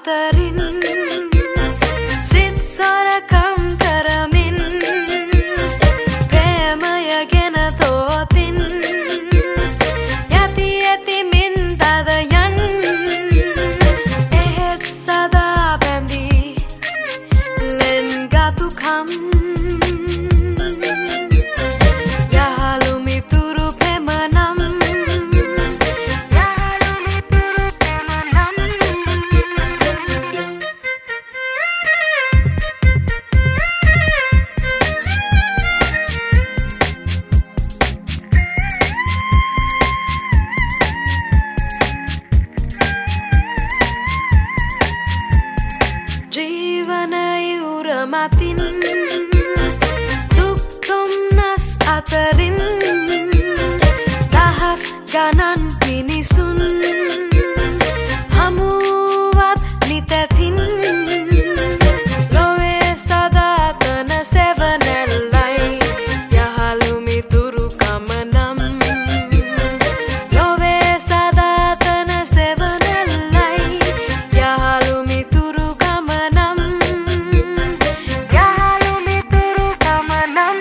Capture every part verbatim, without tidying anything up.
අතරින් සිත් සොරකම් කරමින් ප්‍රේමය ගැන තෝතින් යති ඇතිමින් තද යන් එහෙත් සදා බැඳී ලෙන් ගතුකම් ජීවනයුර මතින් දුක් දුම්නස් අතරින් දහස් ගණන් මිනිසුන් හමුවත් නිතැතින් ලොවේ සදාතන සෙවනැල්ලයි යහළු මිතුරුකම නම් ලොවේ සදාතන සෙවනැල්ලයි යහළු මිතුරුකම නම් යහළු මිතුරුකම නම්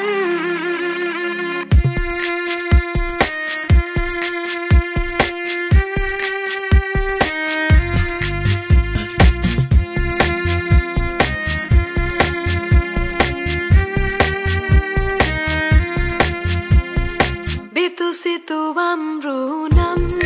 Bitu situ amru nam